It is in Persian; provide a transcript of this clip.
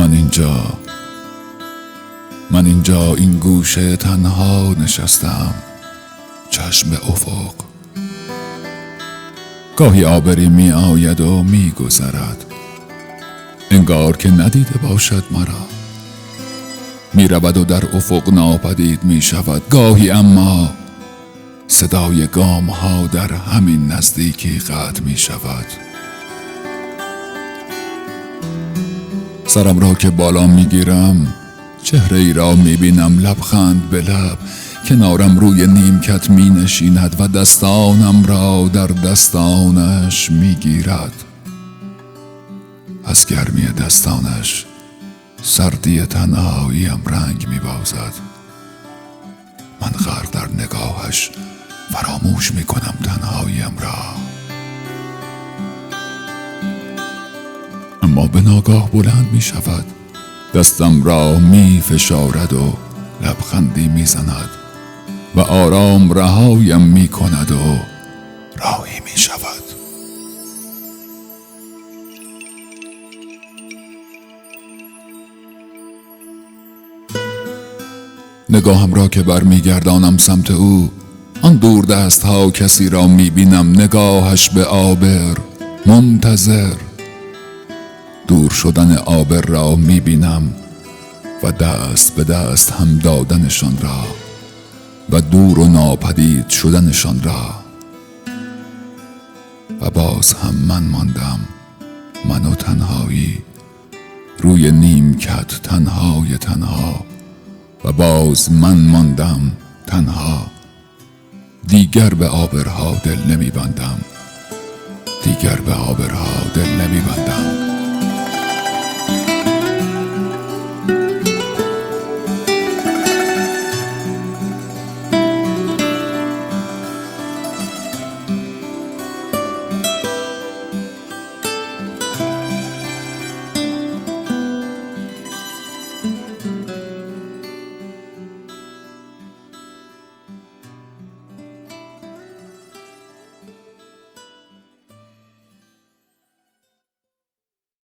من اینجا این گوشه تنها نشستم، چشم به افق. گاهی آبری می آید و می گذرد، انگار که ندیده باشد مرا. می رود و در افق ناپدید می شود. گاهی اما صدای گام ها در همین نزدیکی قطع می شود. سرم را که بالا می گیرم، چهره ای را می بینم لبخند به لب. کنارم روی نیمکت می نشیند و دستانم را در دستانش می گیرد. از گرمی دستانش سردی تنهاییم رنگ می بازد. من غرق در نگاهش فراموش می کنم تنهاییم را. اما به ناگاه بلند می شود، دستم را می فشارد و لبخندی می زند و آرام رهایم می کند و راهی می شود. نگاهم را که بر می گردانم سمت او، آن دور دست ها کسی را می بینم، نگاهش به آبر منتظر. دور شدن آبر را می بینم و دست به دست هم دادنشان را و دور و ناپدید شدنشان را. و باز هم من ماندم، من و تنهایی، روی نیمکت تنهای تنها. و باز من ماندم تنها، دیگر به آبرها دل نمی بندم، دیگر به آبرها دل نمی بندم.